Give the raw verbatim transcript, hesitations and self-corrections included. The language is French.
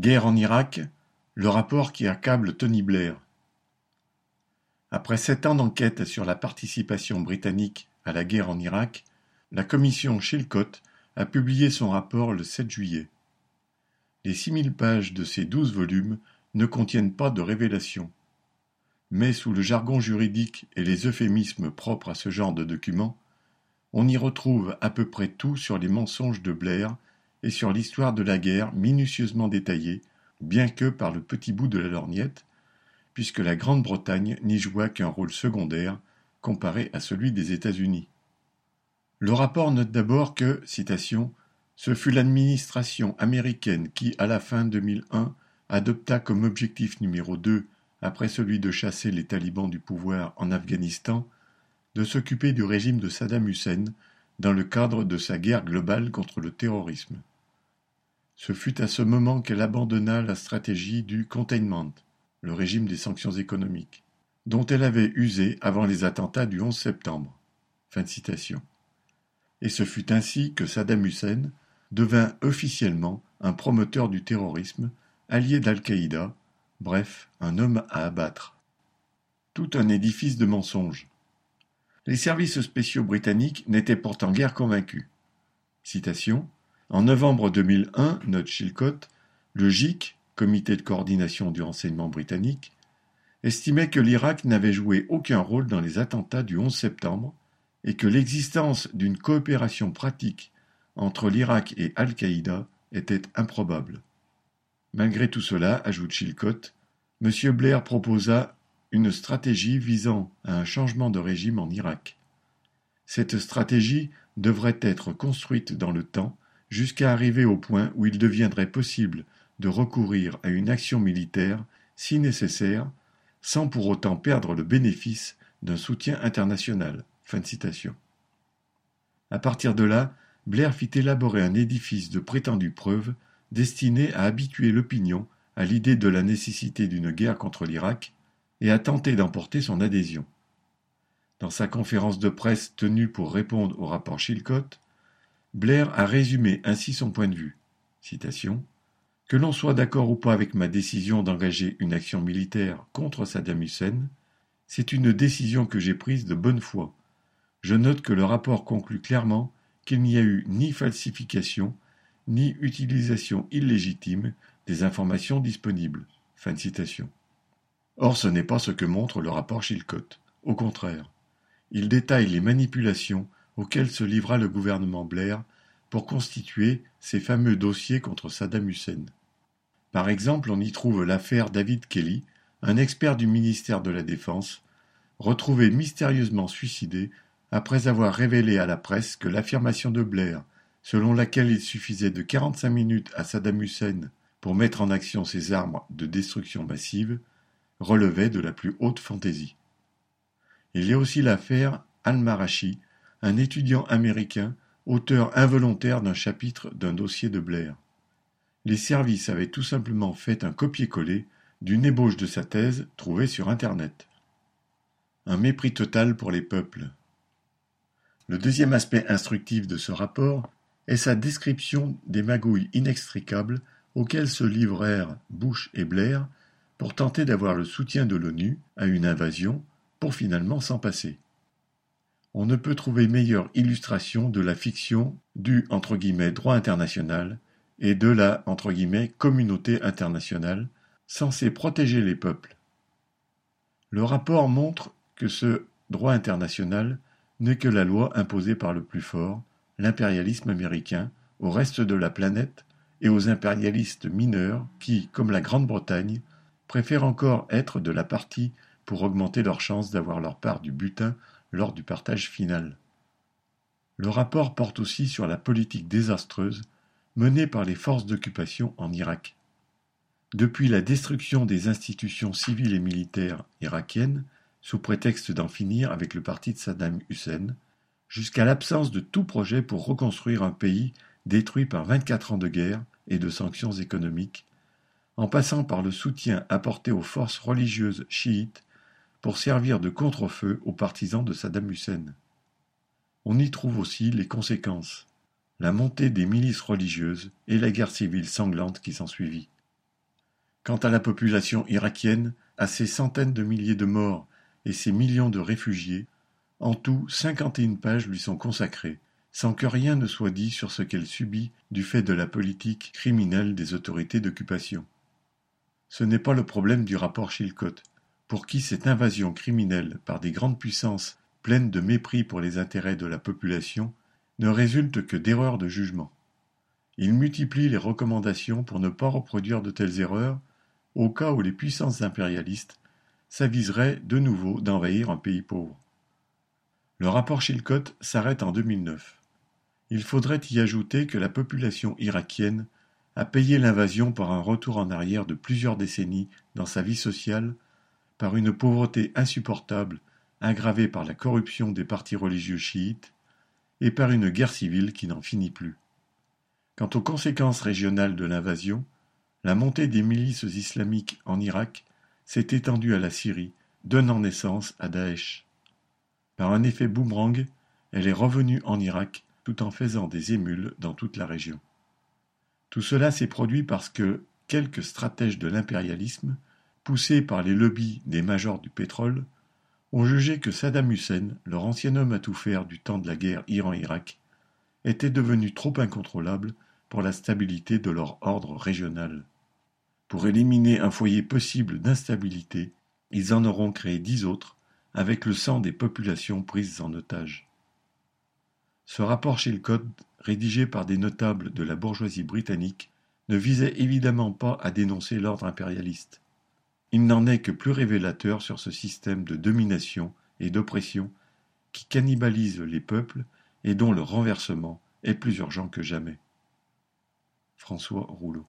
Guerre en Irak, le rapport qui accable Tony Blair. Après sept ans d'enquête sur la participation britannique à la guerre en Irak, la commission Chilcot a publié son rapport le sept juillet. Les six mille pages de ces douze volumes ne contiennent pas de révélations. Mais sous le jargon juridique et les euphémismes propres à ce genre de documents, on y retrouve à peu près tout sur les mensonges de Blair et sur l'histoire de la guerre minutieusement détaillée, bien que par le petit bout de la lorgnette, puisque la Grande-Bretagne n'y joua qu'un rôle secondaire comparé à celui des États-Unis. Le rapport note d'abord que, citation, « ce fut l'administration américaine qui, à la fin deux mille un, adopta comme objectif numéro deux, après celui de chasser les talibans du pouvoir en Afghanistan, de s'occuper du régime de Saddam Hussein dans le cadre de sa guerre globale contre le terrorisme. Ce fut à ce moment qu'elle abandonna la stratégie du containment, le régime des sanctions économiques, dont elle avait usé avant les attentats du onze septembre. » Fin de citation. Et ce fut ainsi que Saddam Hussein devint officiellement un promoteur du terrorisme, allié d'Al-Qaïda, bref, un homme à abattre. Tout un édifice de mensonges. Les services spéciaux britanniques n'étaient pourtant guère convaincus. Citation. En novembre deux mille un, note Chilcot, le G I C, Comité de coordination du renseignement britannique, estimait que l'Irak n'avait joué aucun rôle dans les attentats du onze septembre et que l'existence d'une coopération pratique entre l'Irak et Al-Qaïda était improbable. Malgré tout cela, ajoute Chilcot, M. Blair proposa une stratégie visant à un changement de régime en Irak. Cette stratégie devrait être construite dans le temps jusqu'à arriver au point où il deviendrait possible de recourir à une action militaire si nécessaire, sans pour autant perdre le bénéfice d'un soutien international. Fin de citation. À partir de là, Blair fit élaborer un édifice de prétendues preuves destiné à habituer l'opinion à l'idée de la nécessité d'une guerre contre l'Irak et à tenter d'emporter son adhésion. Dans sa conférence de presse tenue pour répondre au rapport Chilcot, Blair a résumé ainsi son point de vue. Citation. « Que l'on soit d'accord ou pas avec ma décision d'engager une action militaire contre Saddam Hussein, c'est une décision que j'ai prise de bonne foi. Je note que le rapport conclut clairement qu'il n'y a eu ni falsification, ni utilisation illégitime des informations disponibles. » Fin de citation. Or, ce n'est pas ce que montre le rapport Chilcot. Au contraire, il détaille les manipulations auxquelles se livra le gouvernement Blair pour constituer ces fameux dossiers contre Saddam Hussein. Par exemple, on y trouve l'affaire David Kelly, un expert du ministère de la Défense, retrouvé mystérieusement suicidé après avoir révélé à la presse que l'affirmation de Blair, selon laquelle il suffisait de quarante-cinq minutes à Saddam Hussein pour mettre en action ses armes de destruction massive, relevait de la plus haute fantaisie. Il y a aussi l'affaire Al-Marashi, un étudiant américain, auteur involontaire d'un chapitre d'un dossier de Blair. Les services avaient tout simplement fait un copier-coller d'une ébauche de sa thèse trouvée sur Internet. Un mépris total pour les peuples. Le deuxième aspect instructif de ce rapport est sa description des magouilles inextricables auxquelles se livrèrent Bush et Blair pour tenter d'avoir le soutien de l'ONU à une invasion, pour finalement s'en passer. On ne peut trouver meilleure illustration de la fiction du entre guillemets, droit international et de la entre guillemets, communauté internationale, censée protéger les peuples. Le rapport montre que ce droit international n'est que la loi imposée par le plus fort, l'impérialisme américain, au reste de la planète et aux impérialistes mineurs qui, comme la Grande-Bretagne, préfèrent encore être de la partie pour augmenter leurs chances d'avoir leur part du butin lors du partage final. Le rapport porte aussi sur la politique désastreuse menée par les forces d'occupation en Irak. Depuis la destruction des institutions civiles et militaires irakiennes, sous prétexte d'en finir avec le parti de Saddam Hussein, jusqu'à l'absence de tout projet pour reconstruire un pays détruit par vingt-quatre ans de guerre et de sanctions économiques, en passant par le soutien apporté aux forces religieuses chiites pour servir de contre-feu aux partisans de Saddam Hussein. On y trouve aussi les conséquences, la montée des milices religieuses et la guerre civile sanglante qui s'ensuivit. Quant à la population irakienne, à ses centaines de milliers de morts et ses millions de réfugiés, en tout cinquante et une pages lui sont consacrées, sans que rien ne soit dit sur ce qu'elle subit du fait de la politique criminelle des autorités d'occupation. Ce n'est pas le problème du rapport Chilcot, pour qui cette invasion criminelle par des grandes puissances pleines de mépris pour les intérêts de la population ne résulte que d'erreurs de jugement. Il multiplie les recommandations pour ne pas reproduire de telles erreurs au cas où les puissances impérialistes s'aviseraient de nouveau d'envahir un pays pauvre. Le rapport Chilcot s'arrête en deux mille neuf. Il faudrait y ajouter que la population irakienne a payé l'invasion par un retour en arrière de plusieurs décennies dans sa vie sociale, par une pauvreté insupportable aggravée par la corruption des partis religieux chiites et par une guerre civile qui n'en finit plus. Quant aux conséquences régionales de l'invasion, la montée des milices islamiques en Irak s'est étendue à la Syrie, donnant naissance à Daesh. Par un effet boomerang, elle est revenue en Irak tout en faisant des émules dans toute la région. Tout cela s'est produit parce que quelques stratèges de l'impérialisme, poussés par les lobbies des majors du pétrole, ont jugé que Saddam Hussein, leur ancien homme à tout faire du temps de la guerre Iran-Irak, était devenu trop incontrôlable pour la stabilité de leur ordre régional. Pour éliminer un foyer possible d'instabilité, ils en auront créé dix autres, avec le sang des populations prises en otage. Ce rapport Chilcot, rédigé par des notables de la bourgeoisie britannique, ne visait évidemment pas à dénoncer l'ordre impérialiste. Il n'en est que plus révélateur sur ce système de domination et d'oppression qui cannibalise les peuples et dont le renversement est plus urgent que jamais. François Rouleau.